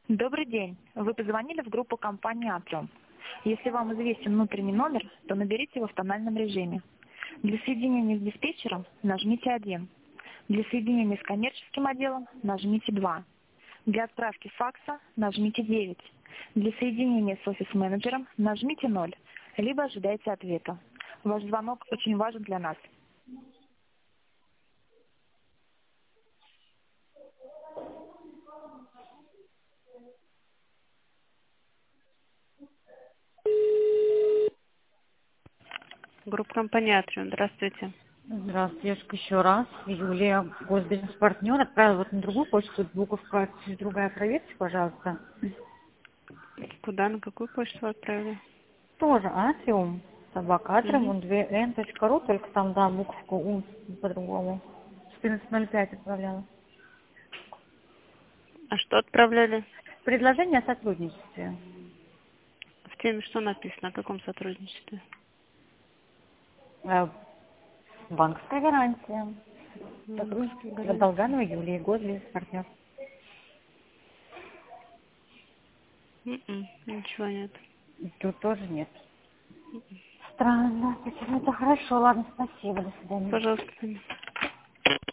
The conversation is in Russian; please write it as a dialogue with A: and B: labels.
A: Добрый день. Вы позвонили в группу компании «Атриум». Если вам известен внутренний номер, то наберите его в тональном режиме. Для соединения с диспетчером нажмите 1. Для соединения с коммерческим отделом нажмите 2. Для отправки факса нажмите 9. Для соединения с офис-менеджером нажмите 0, либо ожидайте ответа. Ваш звонок очень важен для нас. Группа компании «Атриум». Здравствуйте.
B: Здравствуйте, Яшка, еще раз. Юлия, госбизнес-партнер, отправила вот на другую почту, буковка, другая, проверьте, пожалуйста.
A: Куда, на какую почту вы отправили?
B: Тоже Атриум, собака Атриум,
A: Мгм.
B: он 2n.ru, только там, да, буковку У по-другому. 14.05 отправляла.
A: А что отправляли?
B: Предложение о сотрудничестве.
A: В теме что написано? О каком сотрудничестве?
B: Э, Банковская гарантия.
A: Банковская
B: Сотрудничество
A: гарантия.
B: Долганова Юлия, госбизнес-партнер.
A: Ничего нет.
B: Тут тоже нет. Странно, почему-то хорошо, ладно, спасибо, до свидания.
A: Пожалуйста.